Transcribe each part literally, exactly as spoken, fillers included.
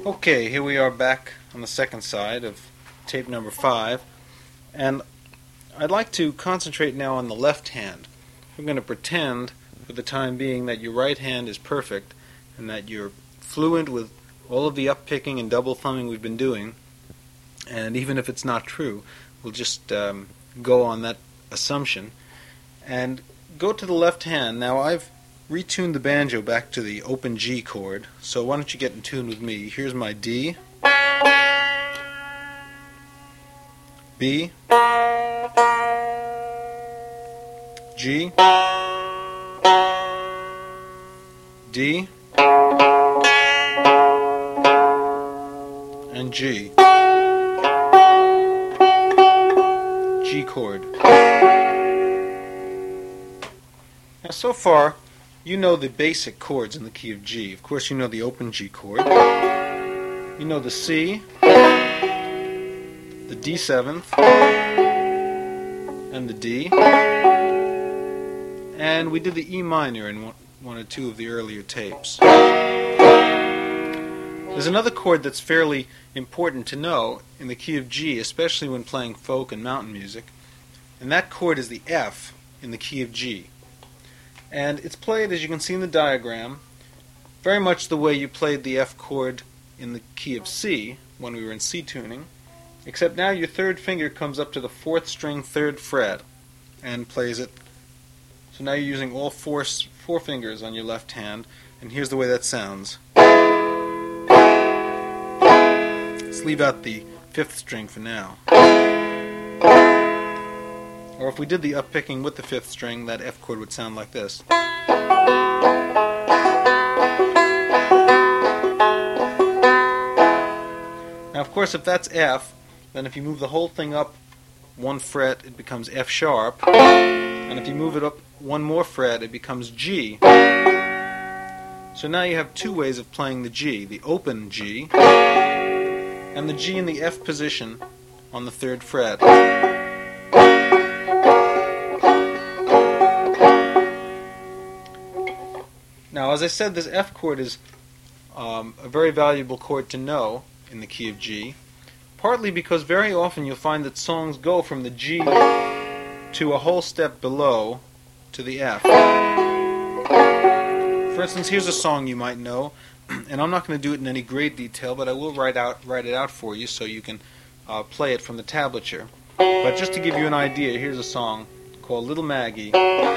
Okay, here we are back on the second side of tape number five, and I'd like to concentrate now on the left hand. We're going to pretend for the time being that your right hand is perfect and that you're fluent with all of the up-picking and double thumbing we've been doing, and even if it's not true, we'll just um, go on that assumption and go to the left hand. Now I've retuned the banjo back to the open G chord, so why don't you get in tune with me. Here's my D, B, G, D, and G. G chord. Now so far, you know the basic chords in the key of G. Of course, you know the open G chord. You know the C, the D seventh, and the D. And we did the E minor in one, one or two of the earlier tapes. There's another chord that's fairly important to know in the key of G, especially when playing folk and mountain music, and that chord is the F in the key of G. And it's played, as you can see in the diagram, very much the way you played the F chord in the key of C when we were in C tuning, except now your third finger comes up to the fourth string third fret and plays it. So now you're using all four, four fingers on your left hand, and here's the way that sounds. Let's leave out the fifth string for now. Or if we did the up-picking with the fifth string, that F chord would sound like this. Now, of course, if that's F, then if you move the whole thing up one fret, it becomes F sharp. And if you move it up one more fret, it becomes G. So now you have two ways of playing the G, the open G, and the G in the F position on the third fret. Now, as I said, this F chord is um, a very valuable chord to know in the key of G, partly because very often you'll find that songs go from the G to a whole step below to the F. For instance, here's a song you might know, and I'm not going to do it in any great detail, but I will write out write it out for you so you can uh, play it from the tablature. But just to give you an idea, here's a song called Little Maggie.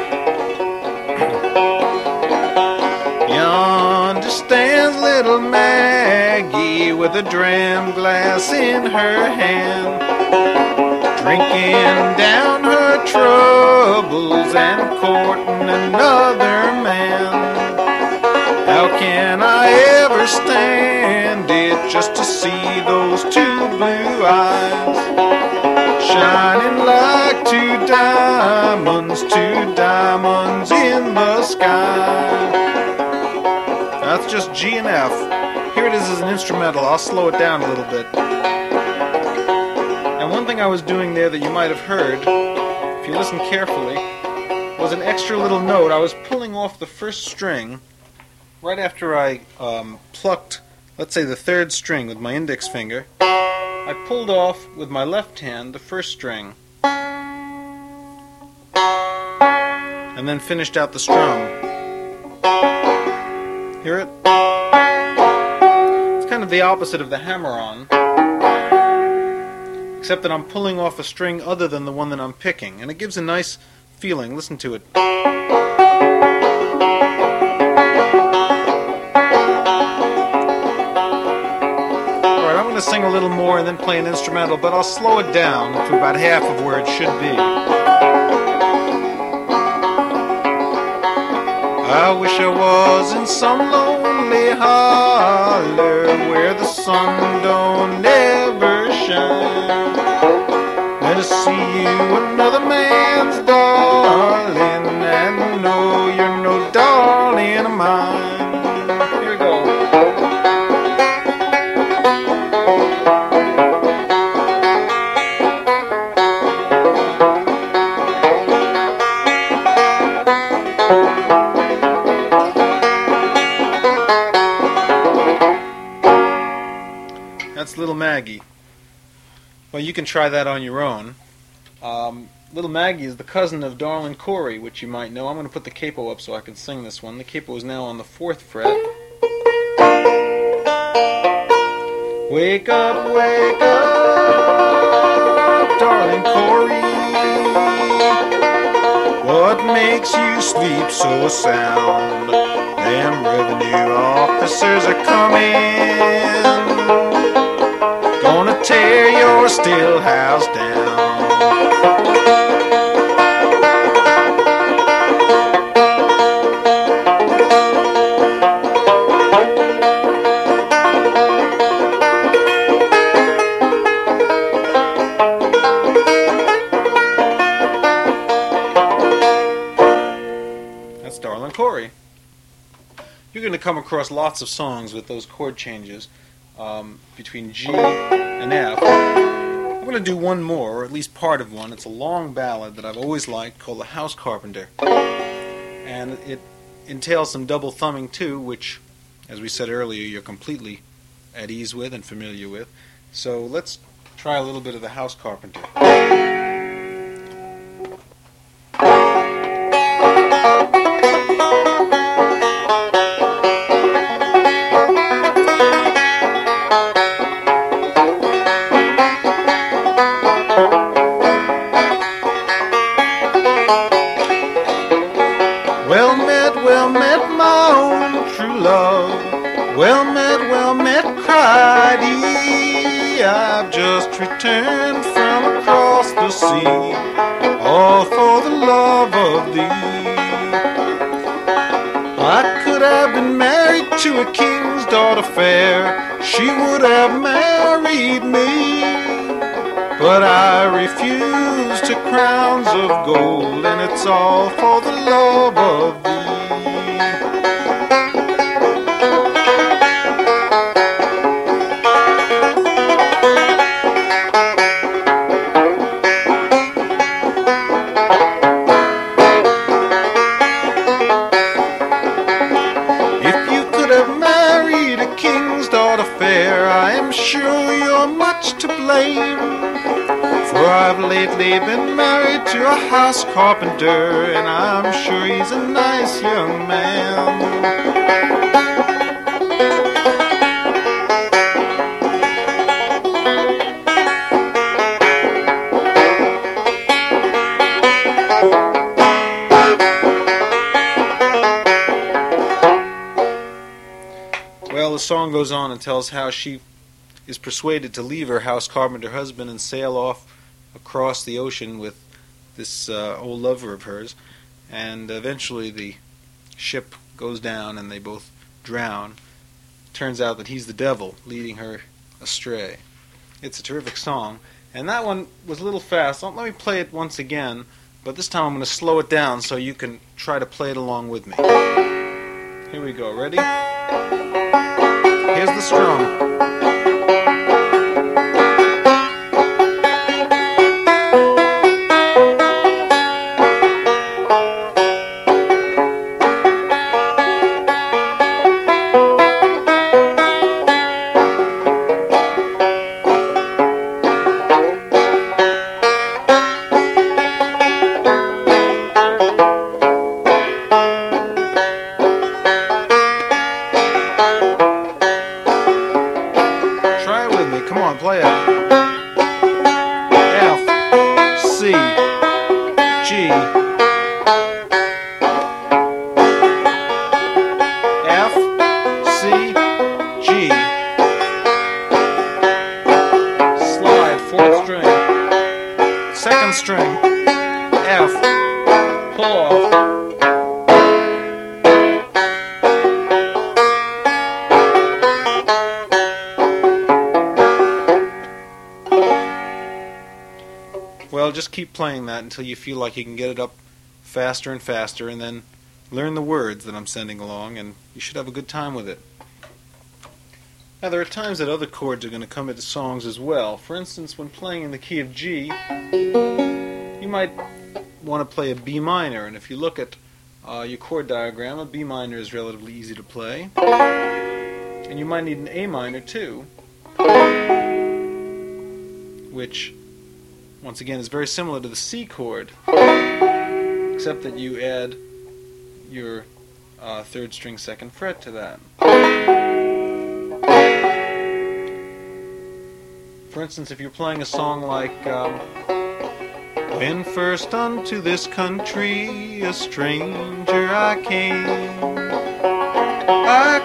Yonder stands little Maggie with a dram glass in her hand, drinking down her troubles and courting another man. How can I ever stand it just to see those two blue eyes shining like two diamonds, two diamonds in the sky? That's just G and F. Here it is as an instrumental. I'll slow it down a little bit. And one thing I was doing there that you might have heard, if you listen carefully, was an extra little note. I was pulling off the first string right after I um, plucked, let's say, the third string with my index finger. I pulled off with my left hand the first string and then finished out the strum. Hear it? It's kind of the opposite of the hammer-on, except that I'm pulling off a string other than the one that I'm picking, and it gives a nice feeling. Listen to it. Alright, I'm going to sing a little more and then play an instrumental, but I'll slow it down to about half of where it should be. I wish I was in some lonely holler where the sun don't ever shine, and to see you another man's darling and know you're no darling of mine. Here we go. That's Little Maggie. Well, you can try that on your own. Um, Little Maggie is the cousin of Darlin' Corey, which you might know. I'm going to put the capo up so I can sing this one. The capo is now on the fourth fret. Wake up, wake up, Darlin' Corey. What makes you sleep so sound? Them revenue officers are coming, gonna tear your still house down. That's Darlin' Corey. You're going to come across lots of songs with those chord changes um, between G and F. I'm going to do one more, or at least part of one. It's a long ballad that I've always liked called The House Carpenter. And it entails some double thumbing too, which, as we said earlier, you're completely at ease with and familiar with. So let's try a little bit of The House Carpenter. Well met, well met, my own true love. Well met, well met, cried he. I've just returned from across the sea, all for the love of thee. I could have been married to a king's daughter fair. She would have married me, but I refuse to crowns of gold, and it's all for the love of thee. If you could have married a king's daughter fair, I am sure you're much to blame. For I've lately been married to a house carpenter, and I'm sure he's a nice young man. Well, the song goes on and tells how she is persuaded to leave her house carpenter husband and sail off across the ocean with this uh, old lover of hers, and eventually the ship goes down and they both drown. Turns out that he's the devil leading her astray. It's a terrific song, and that one was a little fast. Let me play it once again, but this time I'm going to slow it down so you can try to play it along with me. Here we go. Ready? Here's the strum. Come on, play it. F, C, G, F, C, G. Slide, fourth string. Second string. F, pull off. Well, just keep playing that until you feel like you can get it up faster and faster, and then learn the words that I'm sending along, and you should have a good time with it. Now, there are times that other chords are going to come into songs as well. For instance, when playing in the key of G, you might want to play a B minor, and if you look at uh, your chord diagram, a B minor is relatively easy to play. And you might need an A minor too. which once again is very similar to the C chord, except that you add your uh, third string second fret to that. For instance, if you're playing a song like um, when first unto this country a stranger I came, I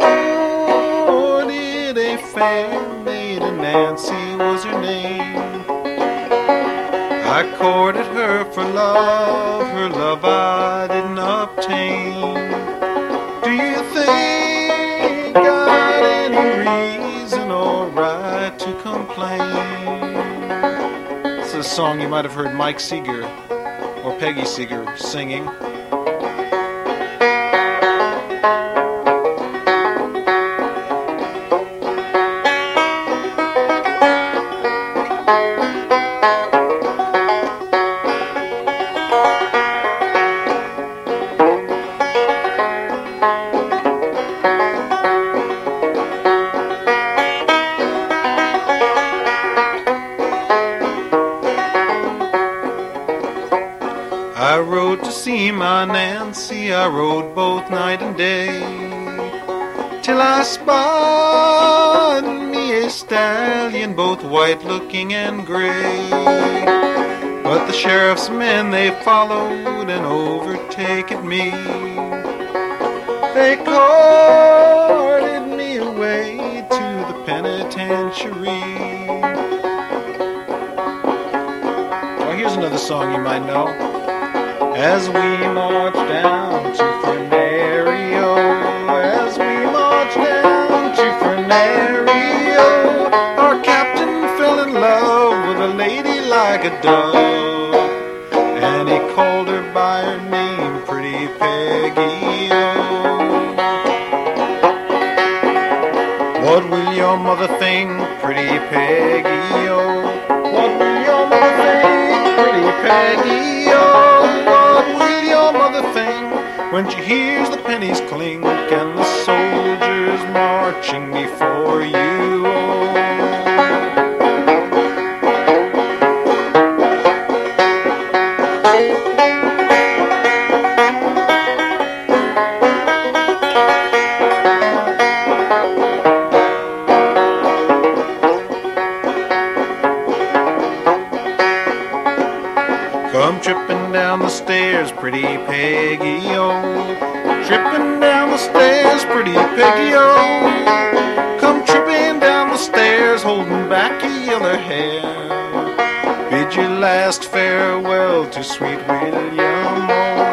courted a fair maiden, Nancy was her name. I courted her for love, her love I didn't obtain. Do you think I'd any reason or right to complain? This is a song you might have heard Mike Seeger or Peggy Seeger singing. I rode to see my Nancy, I rode both night and day, till I spied me a stallion, both white-looking and gray. But the sheriff's men, they followed and overtaken me. They carted me away to the penitentiary. Well, here's another song you might know. As we march down to Fernario, as we march down to Fernario, our captain fell in love with a lady like a dove, and he called her by her name, Pretty Peggy. What will your mother think, Pretty Peggy? What will your mother think, Pretty Peggy? When she hears the pennies clink and the soldiers marching before you. Come tripping down the stairs, Pretty Peggy, oh. Tripping down the stairs, Pretty Peggy, oh. Come tripping down the stairs, holding back your yellow hair. Bid your last farewell to sweet William, oh.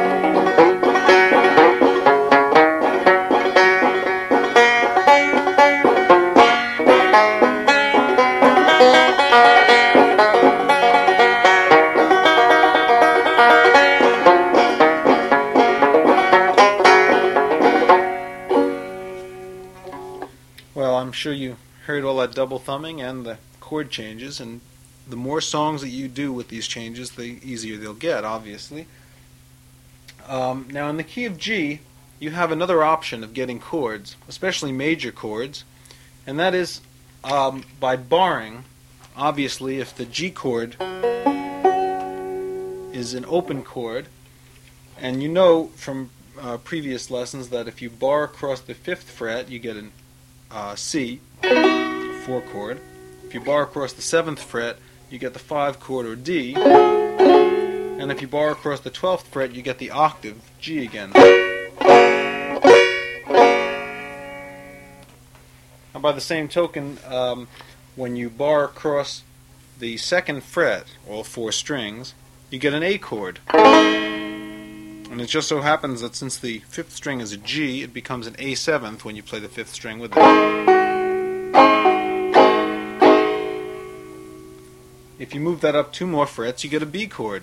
Well, I'm sure you heard all that double thumbing and the chord changes, and the more songs that you do with these changes, the easier they'll get, obviously. Um, now, in the key of G, you have another option of getting chords, especially major chords, and that is um, by barring. Obviously, if the G chord is an open chord, and you know from uh, previous lessons that if you bar across the fifth fret, you get an Uh, C, four chord. If you bar across the seventh fret, you get the five chord or D. And if you bar across the twelfth fret, you get the octave G again. And by the same token, um, when you bar across the second fret, all four strings, you get an A chord. And it just so happens that since the fifth string is a G, it becomes an A seventh when you play the fifth string with it. If you move that up two more frets, you get a B chord.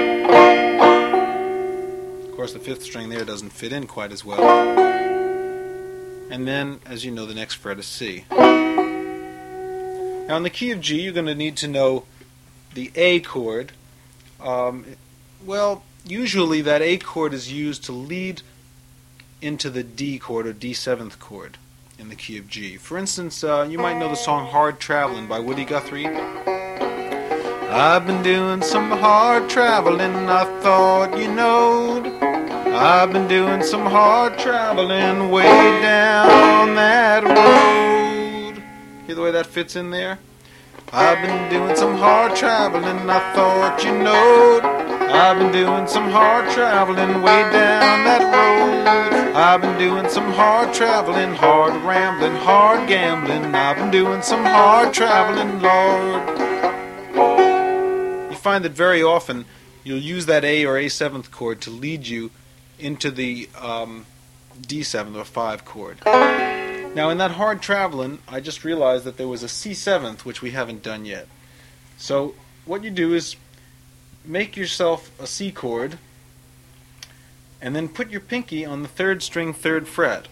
Of course, the fifth string there doesn't fit in quite as well. And then, as you know, the next fret is C. Now, in the key of G, you're going to need to know the A chord. Um, well, usually that A chord is used to lead into the D chord or D seventh chord. in the key of G. For instance, uh, you might know the song Hard Travelin' by Woody Guthrie. I've been doing some hard traveling, I thought you knowed. I've been doing some hard traveling way down that road. Hear the way that fits in there? I've been doing some hard traveling, I thought you knowed. I've been doing some hard traveling way down that road. I've been doing some hard traveling, hard rambling, hard gambling. I've been doing some hard traveling, Lord. You find that very often you'll use that A or A seventh chord to lead you into the um, D seventh or five chord. Now in that hard traveling, I just realized that there was a C seventh which we haven't done yet. So what you do is make yourself a C chord and then put your pinky on the third string, third fret.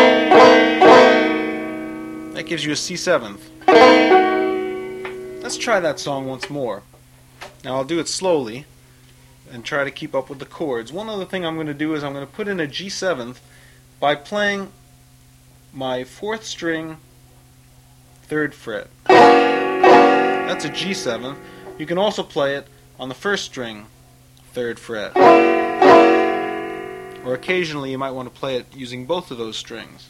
That gives you a C seventh. Let's try that song once more. Now I'll do it slowly and try to keep up with the chords. One other thing I'm going to do is I'm going to put in a G seventh by playing my fourth string, third fret. That's a G seventh. You can also play it on the first string, third fret. Or occasionally you might want to play it using both of those strings.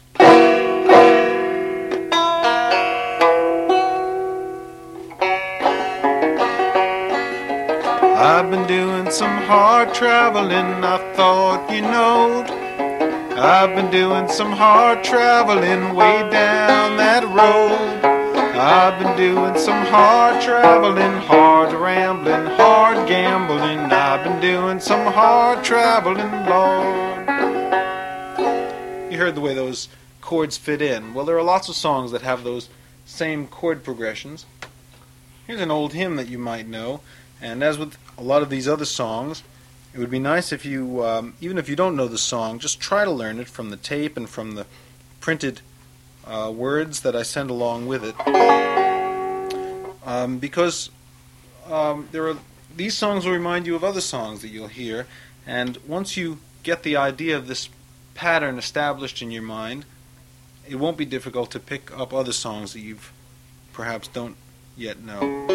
I've been doing some hard traveling, I thought you knowed. I've been doing some hard traveling way down that road. I've been doing some hard traveling, hard rambling, hard gambling. I've been doing some hard traveling, Lord. You heard the way those chords fit in. Well, there are lots of songs that have those same chord progressions. Here's an old hymn that you might know. And as with a lot of these other songs, it would be nice if you, um, even if you don't know the song, just try to learn it from the tape and from the printed uh, words that I send along with it. Um, because um, there are these songs will remind you of other songs that you'll hear, and once you get the idea of this pattern established in your mind, it won't be difficult to pick up other songs that you perhaps don't yet know.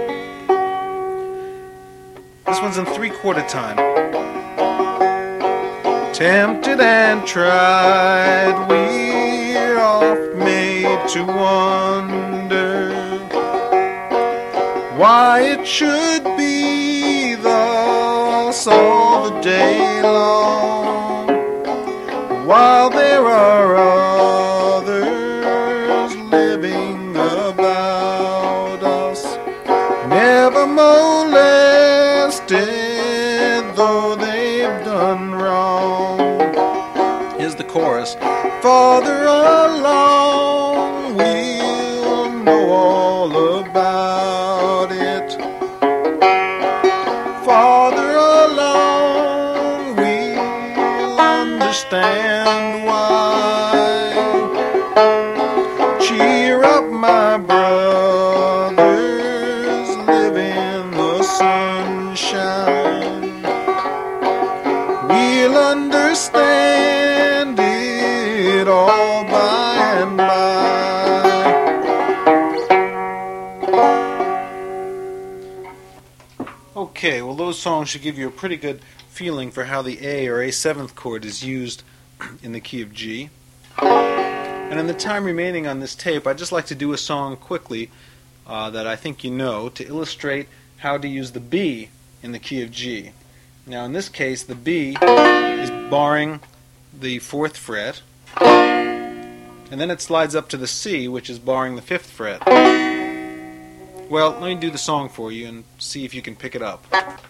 This one's in three-quarter time. Tempted and tried, we're oft made to wonder why it should be thus all the day long, while there are others living about us, never molested though they've done wrong. Here's the chorus. Farther along we'll know all about it. Farther along we'll understand why. Cheer up, my brothers, live in the sunshine. We'll understand it all by and by. Okay, well those songs should give you a pretty good feeling for how the A or A seventh chord is used in the key of G. And in the time remaining on this tape, I'd just like to do a song quickly uh, that I think you know to illustrate how to use the B in the key of G. Now in this case, the B is barring the fourth fret, and then it slides up to the C, which is barring the fifth fret. Well, let me do the song for you and see if you can pick it up.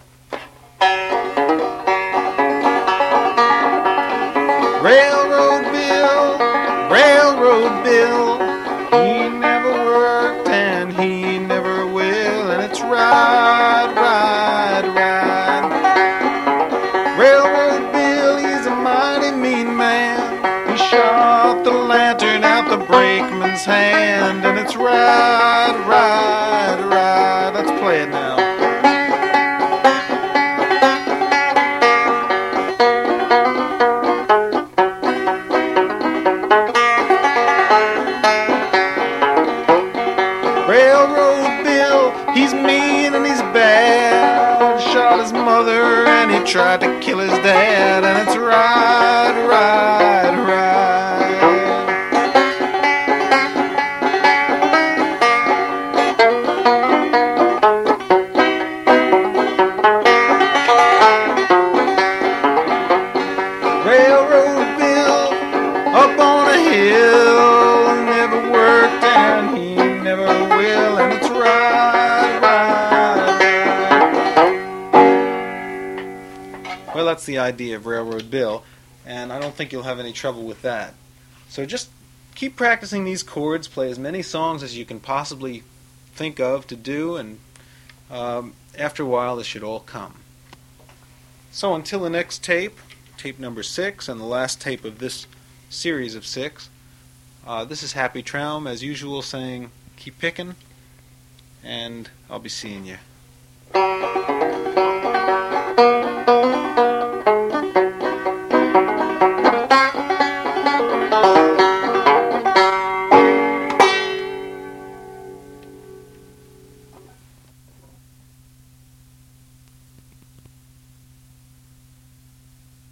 Railroad Bill, Railroad Bill, he never worked and he never will, and it's ride, ride, ride. Railroad Bill, he's a mighty mean man. He shot the lantern out the brakeman's hand, and it's ride, ride, ride. Let's play it now. tried to kill his dad, and it's right, right, right. Railroad Bill up on a hill never worked, and he never will, and it's right, right, right. Well, that's the idea of Railroad Bill, and I don't think you'll have any trouble with that. So just keep practicing these chords, play as many songs as you can possibly think of to do, and um, after a while this should all come. So until the next tape, tape number six, and the last tape of this series of six, uh, this is Happy Traum, as usual, saying keep picking, and I'll be seeing you.